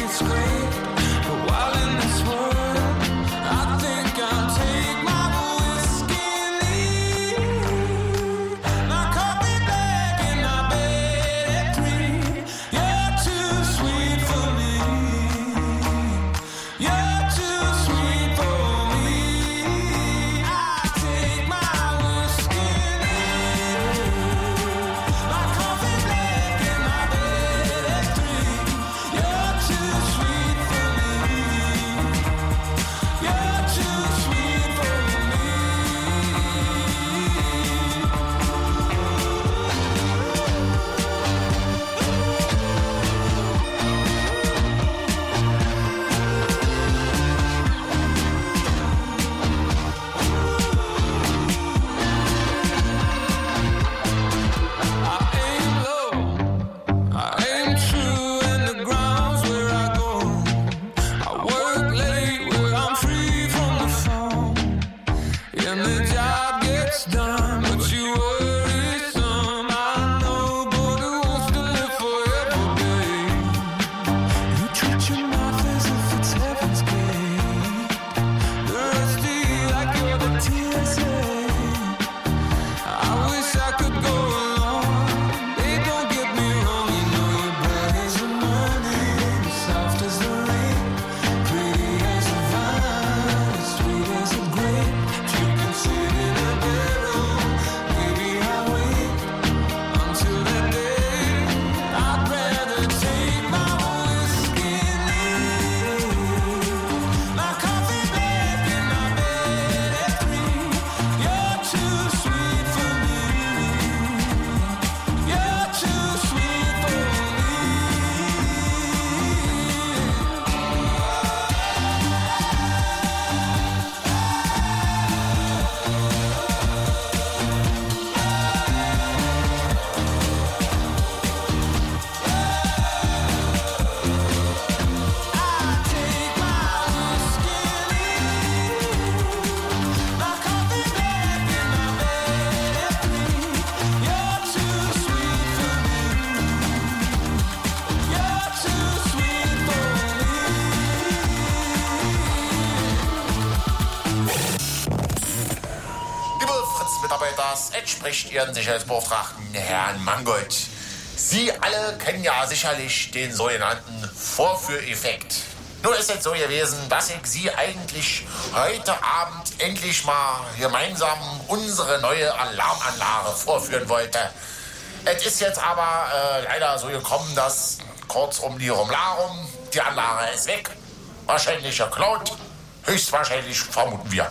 das entspricht Ihren Sicherheitsbeauftragten, Herrn Mangold. Sie alle kennen ja sicherlich den sogenannten Vorführeffekt. Nur ist es so gewesen, dass ich Sie eigentlich heute Abend endlich mal gemeinsam unsere neue Alarmanlage vorführen wollte. Es ist jetzt aber leider so gekommen, dass kurz um die Rumlarum, die Anlage ist weg, wahrscheinlich geklaut, höchstwahrscheinlich vermuten wir.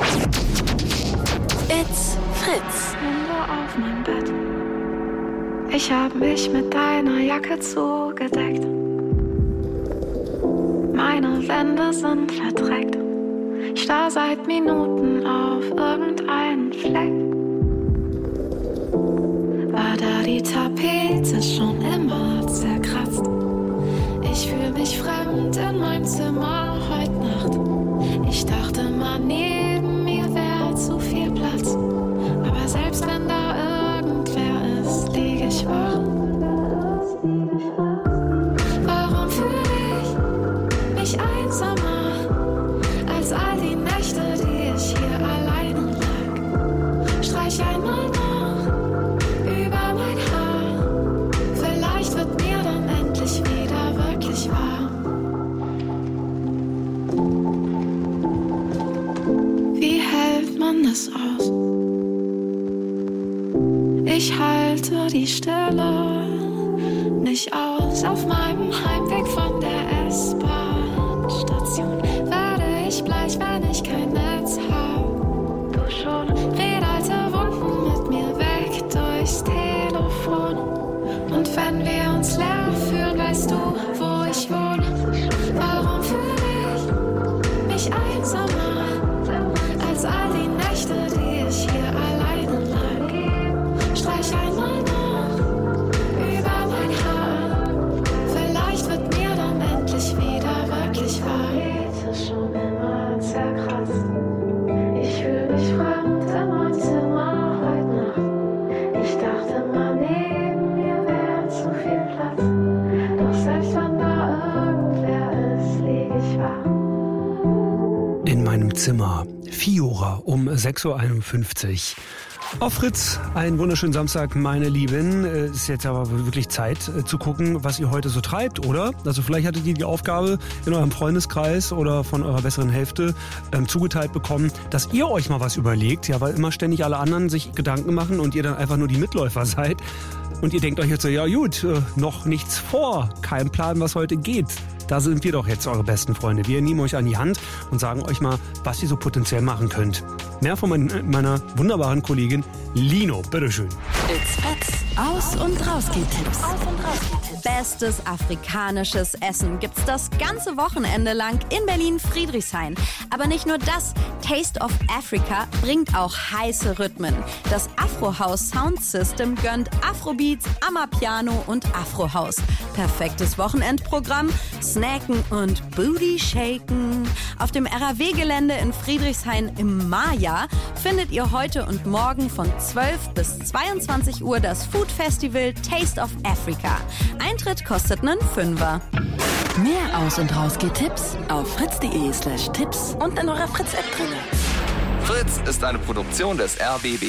It's Fritz. Auf mein Bett. Ich hab mich mit deiner Jacke zugedeckt. Meine Wände sind verdreckt. Ich starr seit Minuten auf irgendeinen Fleck. War da die Tapete schon immer zerkratzt? Ich fühl mich fremd in meinem Zimmer heute Nacht. Ich dachte mal, neben mir wär zu viel Platz. Aber selbst wenn da irgendwer ist, lieg ich wach. Warum fühl ich mich einsamer als all die Nächte, die ich hier alleine lag? Streich einmal nach über mein Haar. Vielleicht wird mir dann endlich wieder wirklich wahr. Wie hält man das aus? Ich halte die Stille nicht aus. Auf meinem Heimweg von der S-Bahn-Station werde ich bleich, wenn ich kein Netz hab. Du schon, red alte Wunden mit mir weg durchs Telefon. Und wenn wir uns leer fühlen, weißt du, wo ich wohne. Warum fühl ich mich einsamer als all die Nächte, die ich hier alleine lag? Streich einmal nach über mein Haar. Vielleicht wird mir dann endlich wieder wirklich wahr. Jetzt schon immer zerkratzt. Ich fühl mich fremd in meinem Zimmer heute Nacht. Ich dachte mal, neben mir wär zu viel Platz. Doch selbst wenn da irgendwer ist, lieg ich wach. In meinem Zimmer. Fiora um 6.51 Uhr. Auf Fritz, einen wunderschönen Samstag, meine Lieben. Ist jetzt aber wirklich Zeit zu gucken, was ihr heute so treibt, oder? Also vielleicht hattet ihr die Aufgabe in eurem Freundeskreis oder von eurer besseren Hälfte zugeteilt bekommen, dass ihr euch mal was überlegt, ja, weil immer ständig alle anderen sich Gedanken machen und ihr dann einfach nur die Mitläufer seid. Und ihr denkt euch jetzt so, ja gut, noch nichts vor, kein Plan, was heute geht. Da sind wir doch jetzt eure besten Freunde. Wir nehmen euch an die Hand und sagen euch mal, was ihr so potenziell machen könnt. Mehr von meiner wunderbaren Kollegin Lino. Bitteschön. It's Fritz. Aus- und Rausgeht-Tipps. Bestes afrikanisches Essen gibt's das ganze Wochenende lang in Berlin-Friedrichshain. Aber nicht nur das, Taste of Africa bringt auch heiße Rhythmen. Das Afro-House Sound System gönnt Afrobeats, Amapiano und Afro-House. Perfektes Wochenendprogramm, Snacken und Booty Shaken. Auf dem RAW-Gelände in Friedrichshain im Maya findet ihr heute und morgen von 12 bis 22 Uhr das Food Festival Taste of Africa. Eintritt kostet einen Fünfer. Mehr Aus- und Rausgeht-Tipps auf fritz.de/Tipps und in eurer Fritz-App drin. Fritz ist eine Produktion des RBB.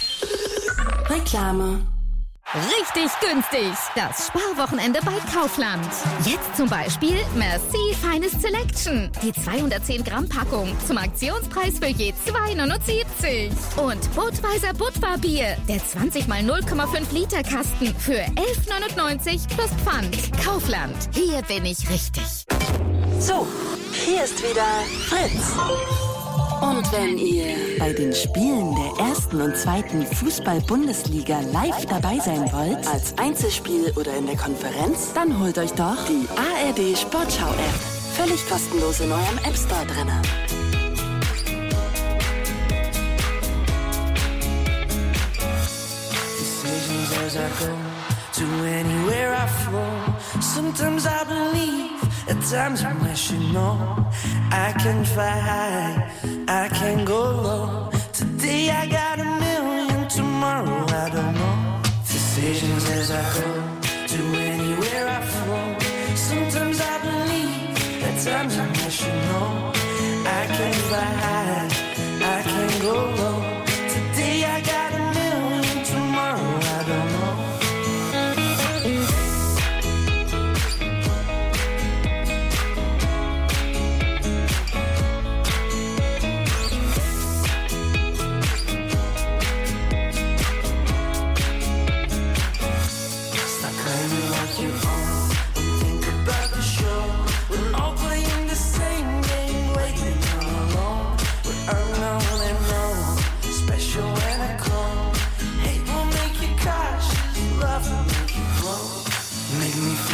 Reklame. Richtig günstig. Das Sparwochenende bei Kaufland. Jetzt zum Beispiel Merci Feines Selection. Die 210 Gramm Packung zum Aktionspreis für je 2,79. Und Budweiser Budvar-Bier. Der 20 mal 0,5 Liter Kasten für 11,99 plus Pfand. Kaufland. Hier bin ich richtig. So, hier ist wieder Fritz. Und wenn ihr bei den Spielen der 1. und 2. Fußball-Bundesliga live dabei sein wollt, als Einzelspiel oder in der Konferenz, dann holt euch doch die ARD Sportschau-App. Völlig kostenlos in eurem App Store drin. Decisions as I go to anywhere I flow. Sometimes I believe, at times I wish, you know, I can fly high, I can go low. Today I got a million, tomorrow I don't know. Decisions as I go to anywhere I flow. Sometimes I believe, at times I wish, you know, I can fly high, I can go low. Today I got a million.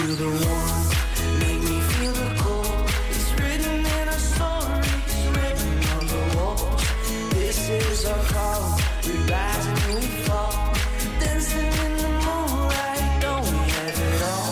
feel the warmth, make me feel the cold. It's written in our stories, written on the walls. This is our call, we rise and we fall. Dancing in the moonlight, don't we have it all?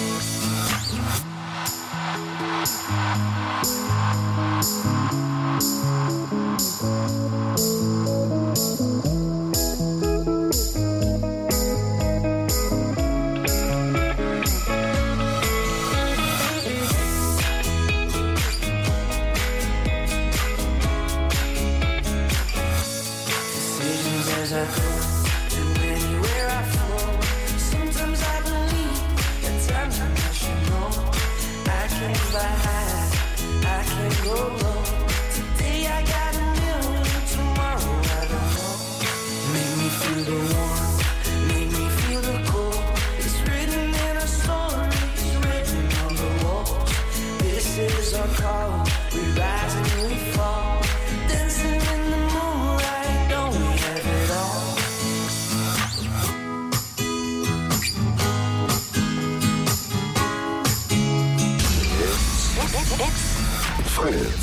As I go to anywhere I flow, sometimes I believe, at times I'm rational. I can fly high, I can go low. Today I got a million, tomorrow I don't know. Make me feel the warmth, make me feel the cold. It's written in our stories, written on the walls. This is our call, we rise and we fall. Dancing in the moonlight, don't we have it all? It's Fritz.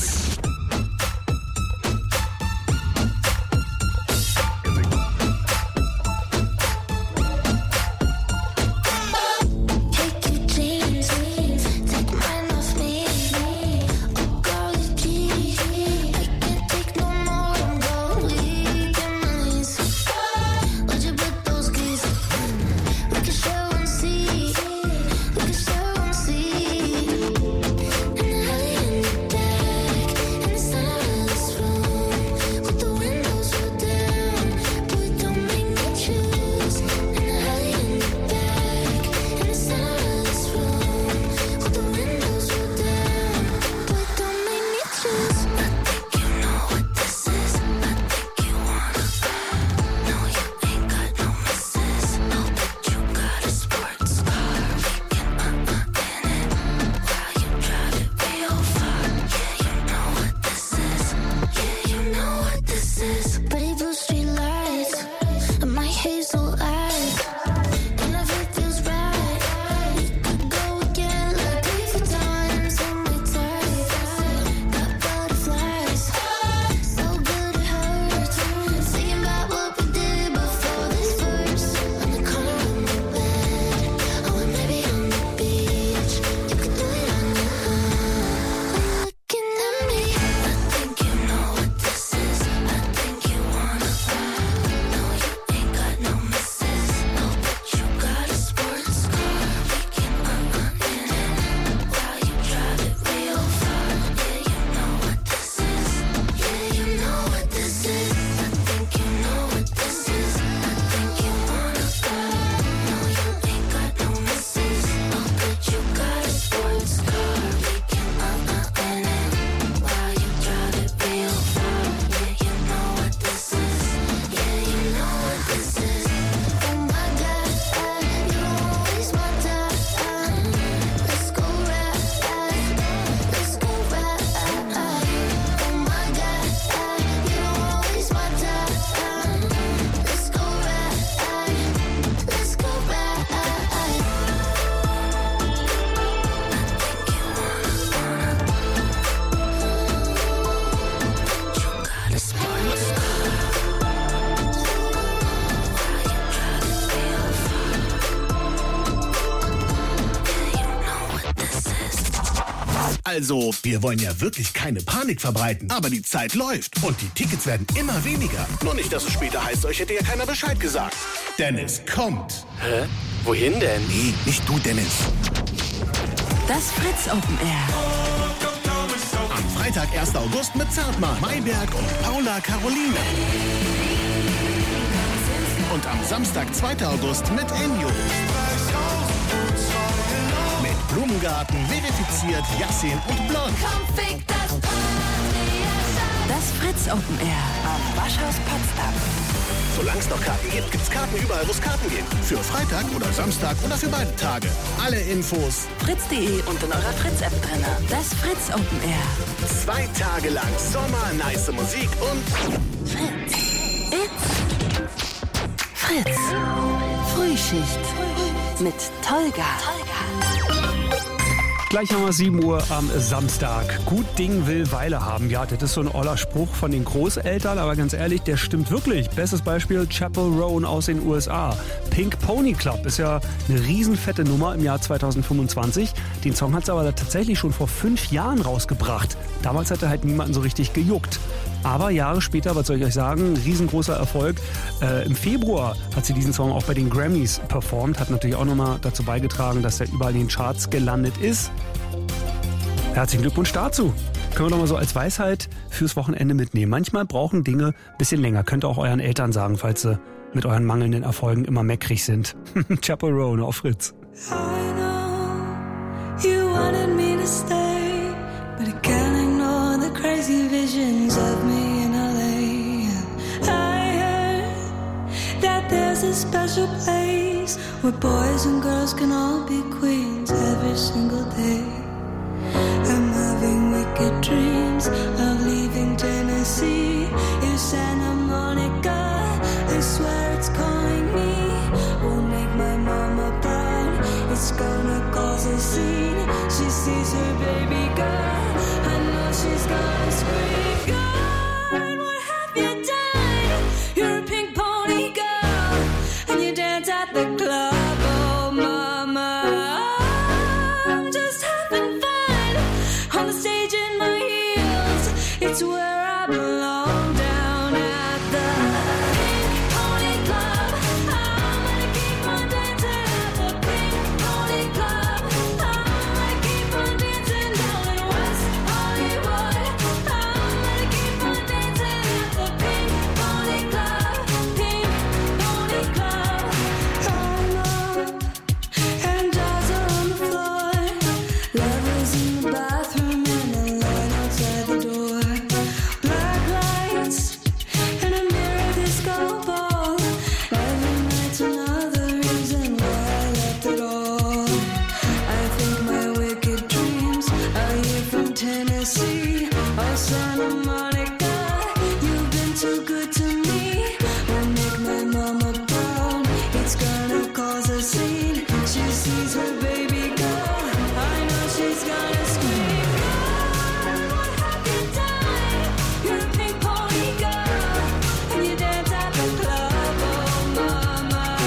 Also, wir wollen ja wirklich keine Panik verbreiten. Aber die Zeit läuft und die Tickets werden immer weniger. Nur nicht, dass es später heißt, euch hätte ja keiner Bescheid gesagt. Dennis kommt. Hä? Wohin denn? Nee, nicht du, Dennis. Das Fritz Open Air. Am Freitag, 1. August mit Zartmann, Mayberg und Paula Caroline. Und am Samstag, 2. August mit Enjo. Mit Blumengarten, Verifiziert, Yassin und Blond. Das Fritz Open Air am Waschhaus Potsdam. Solange es noch Karten gibt, gibt's Karten überall, wo es Karten gibt. Für Freitag oder Samstag oder für beide Tage. Alle Infos fritz.de und in eurer Fritz-App drin. Das Fritz Open Air. 2 Tage lang Sommer, nice Musik und Fritz. It's Fritz. Frühschicht mit Tolga. Gleich haben wir 7 Uhr am Samstag. Gut Ding will Weile haben. Ja, das ist so ein oller Spruch von den Großeltern, aber ganz ehrlich, der stimmt wirklich. Bestes Beispiel Chappell Roan aus den USA. Pink Pony Club ist ja eine riesenfette Nummer im Jahr 2025. Den Song hat es aber tatsächlich schon vor 5 Jahren rausgebracht. Damals hat er halt niemanden so richtig gejuckt. Aber Jahre später, was soll ich euch sagen, riesengroßer Erfolg. Im Februar hat sie diesen Song auch bei den Grammys performt, hat natürlich auch nochmal dazu beigetragen, dass er überall in den Charts gelandet ist. Herzlichen Glückwunsch dazu. Können wir doch mal so als Weisheit fürs Wochenende mitnehmen. Manchmal brauchen Dinge ein bisschen länger. Könnt ihr auch euren Eltern sagen, falls sie mit euren mangelnden Erfolgen immer meckrig sind. Chappell Roan auf Fritz. You wanted me to stay, but I can't ignore the crazy visions of me in LA. I heard that there's a special place where boys and girls can all be queens every single day. I'm having wicked dreams of leaving Tennessee. In Santa Monica, I swear it's calling me. Will make my mama proud. It's gonna cause a scene. She sees her baby girl. I know she's gonna scream. God, what have you done? You're a pink pony girl, and you dance at the club. Oh, mama, I'm just having fun on the stage in my heels. It's where I belong, down at the Pink Pony Club. I'm gonna keep on dancing at the Pink Pony Club. I'm gonna keep on dancing down in West Hollywood. I'm gonna keep on dancing at the Pink Pony Club. Pink Pony Club. I'm up and dolls are on the floor. Lovers in the bathroom and a line outside the door. Black lights and a mirror disco ball. Every night's another reason why I left it all. I think my wicked dreams are here from Tennessee or Santa Monica. You've been too good to me. Will make my mama proud. It's gonna cause a scene. She sees her baby girl. I know she's gonna scream. God, what have you done? You're a pink pony girl, and you dance at the club. Oh, mama,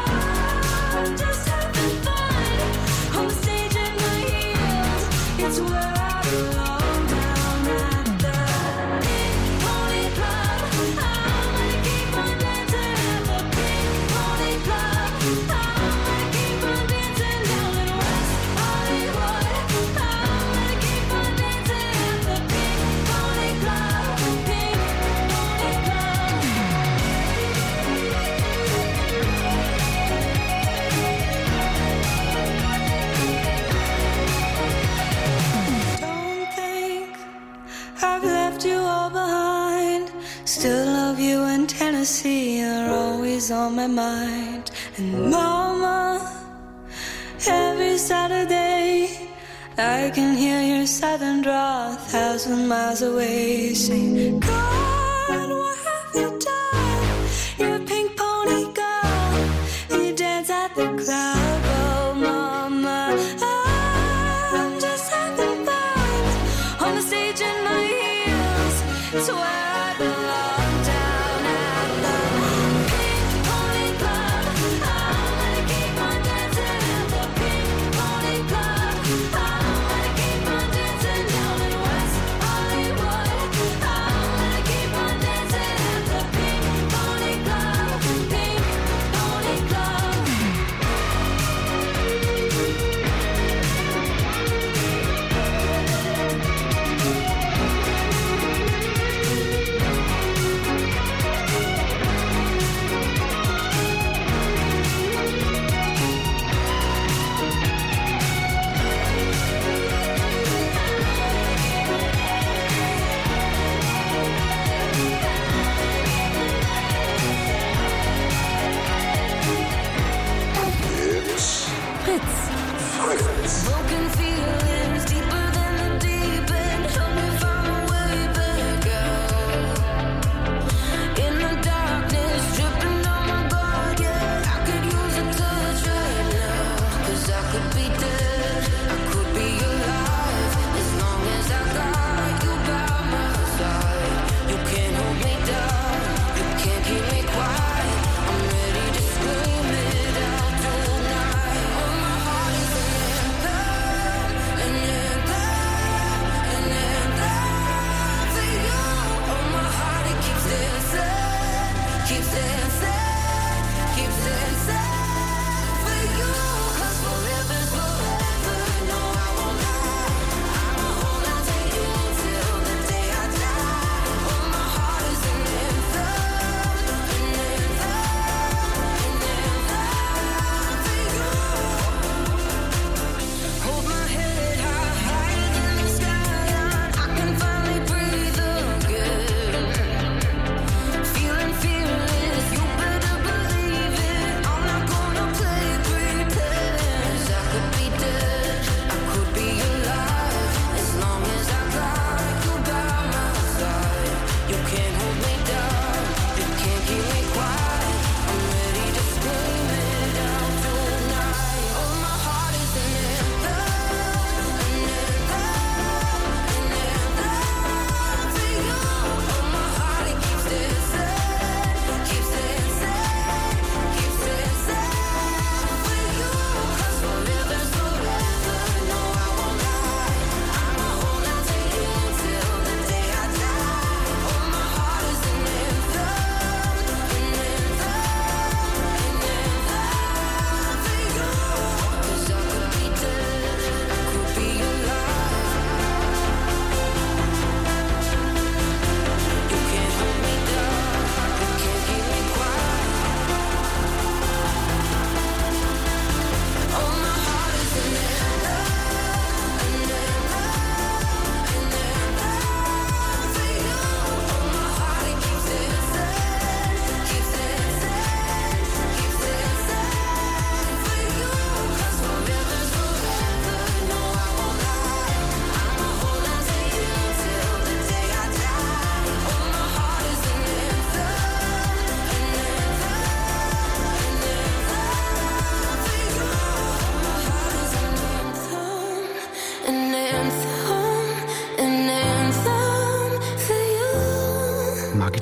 I'm just having fun on the stage in my heels. It's where I belong, down at the Pink Pony Club. I'm gonna keep on dancing at the Pink Pony Club. I'm gonna keep on dancing down in West Hollywood. I'm gonna keep on dancing at the Pink Pony Club. Pink Pony Club. Don't think I've left you all behind. Still love you in Tennessee. You're always on my mind. And mama, every Saturday I can hear your southern drawl 1,000 miles away. Saying, God, what have you done? You're a pink pony girl, and you dance at the club. Oh, mama, I'm just having fun on the stage in my heels. It's where I belong, down at the Pink Pony Club. I'm gonna keep on dancing at the Pink Pony Club. I'm gonna keep on dancing down in West Hollywood. I'm gonna keep on dancing at the Pink Pony Club. Pink Pony Club.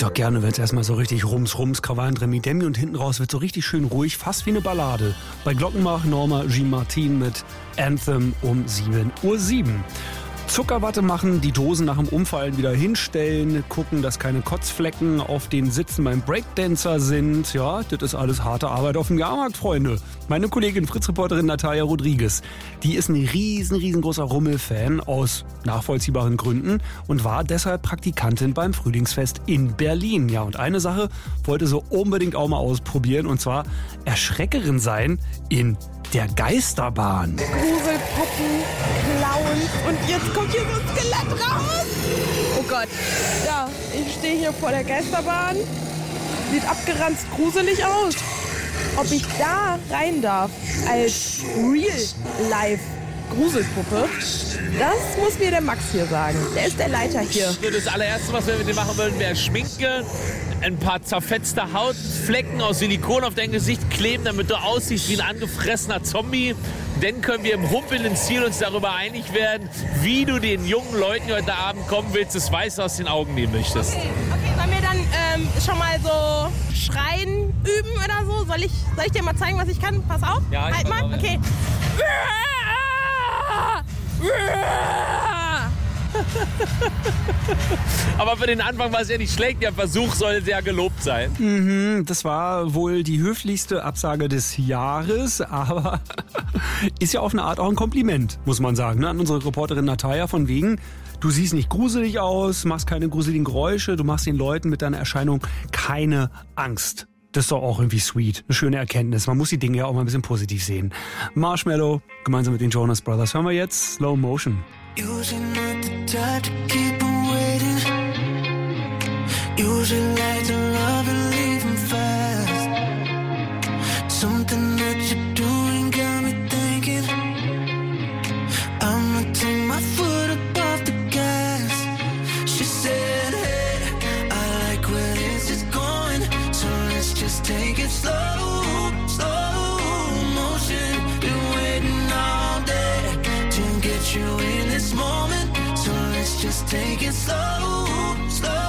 doch gerne, wenn es erstmal so richtig rums, Krawall, Remi Demi und hinten raus wird so richtig schön ruhig, fast wie eine Ballade. Bei Glockenbach Norma Jean Martin mit Anthem um 7:07 Uhr. Zuckerwatte machen, die Dosen nach dem Umfallen wieder hinstellen, gucken, dass keine Kotzflecken auf den Sitzen beim Breakdancer sind. Ja, das ist alles harte Arbeit auf dem Jahrmarkt, Freunde. Meine Kollegin Fritz-Reporterin Natalia Rodriguez, die ist ein riesengroßer Rummel-Fan aus nachvollziehbaren Gründen und war deshalb Praktikantin beim Frühlingsfest in Berlin. Ja, und eine Sache wollte sie unbedingt auch mal ausprobieren, und zwar Erschreckerin sein in der Geisterbahn. Gruselpuppen, Clowns und jetzt kommt hier so ein Skelett raus. Oh Gott. Ja, ich stehe hier vor der Geisterbahn. Sieht abgeranzt gruselig aus. Ob ich da rein darf als Real-Life-Gruselpuppe, das muss mir der Max hier sagen. Der ist der Leiter hier. Das allererste, was wir mit dir machen würden, wäre Schminke. Ein paar zerfetzte Hautflecken aus Silikon auf dein Gesicht kleben, damit du aussiehst wie ein angefressener Zombie. Dann können wir im humpelnden Ziel uns darüber einig werden, wie du den jungen Leuten, die heute Abend kommen willst, das Weiß aus den Augen nehmen möchtest. Okay, sollen wir dann schon mal so schreien üben oder so? Soll ich dir mal zeigen, was ich kann? Pass auf. Ja, halt mal. Okay. Aber für den Anfang war es ja nicht schlecht. Der Versuch soll sehr gelobt sein. Das war wohl die höflichste Absage des Jahres, aber ist ja auf eine Art auch ein Kompliment, muss man sagen, ne? An unsere Reporterin Natalia, von wegen, du siehst nicht gruselig aus, machst keine gruseligen Geräusche, du machst den Leuten mit deiner Erscheinung keine Angst. Das ist doch auch irgendwie sweet, eine schöne Erkenntnis. Man muss die Dinge ja auch mal ein bisschen positiv sehen. Marshmallow, gemeinsam mit den Jonas Brothers, hören wir jetzt Slow Motion. Usually not the type to keep on waiting. Usually like to love and leave him fast. Something that you're doing got me thinking I'ma take my foot up off the gas. She said, hey, I like where this is going, so let's just take it slow, slow motion. Been waiting all day to get you in this moment, so let's just take it slow, slow